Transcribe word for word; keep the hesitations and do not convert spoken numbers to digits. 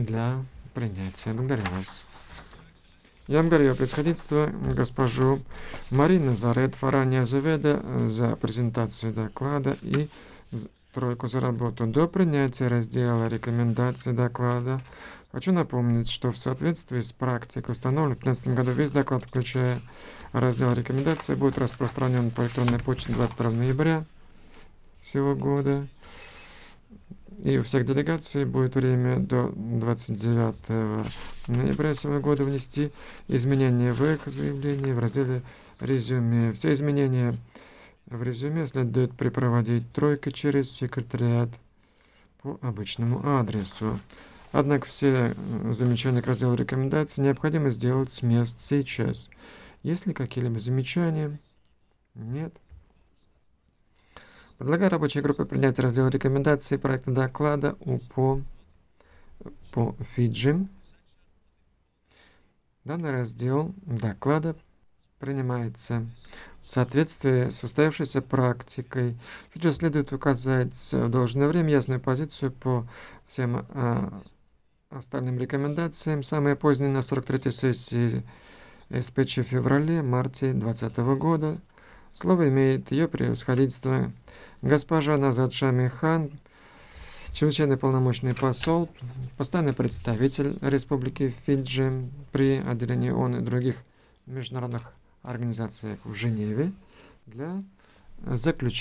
для принятия. Благодарю вас. Я благодарю происходительство госпожу Марину Зарет Фарани Азеведа за презентацию доклада и тройку за работу. До принятия раздела рекомендаций доклада хочу напомнить, что в соответствии с практикой, установленной в две тысячи пятнадцатом году, весь доклад, включая раздел рекомендаций, будет распространен по электронной почте двадцать второго ноября сего года. И у всех делегаций будет время до двадцать девятого ноября сего года внести изменения в их заявление в разделе резюме. Все изменения в резюме следует припроводить тройкой через секретариат по обычному адресу. Однако все замечания к разделу рекомендаций необходимо сделать с мест сейчас. Есть ли какие-либо замечания? Нет. Предлагаю рабочей группе принять раздел рекомендаций проекта доклада УПО по Фиджи. Данный раздел доклада принимается в соответствии с устоявшейся практикой. Фиджи следует указать в должное время ясную позицию по всем а, остальным рекомендациям. Самые поздние на сорок третьей сессии СПЧ в феврале-марте двадцатого года. Слово имеет ее превосходительство госпожа Назат Шамихан, чрезвычайный полномочный посол, постоянный представитель Республики Фиджи при отделении ООН и других международных организациях в Женеве для заключения.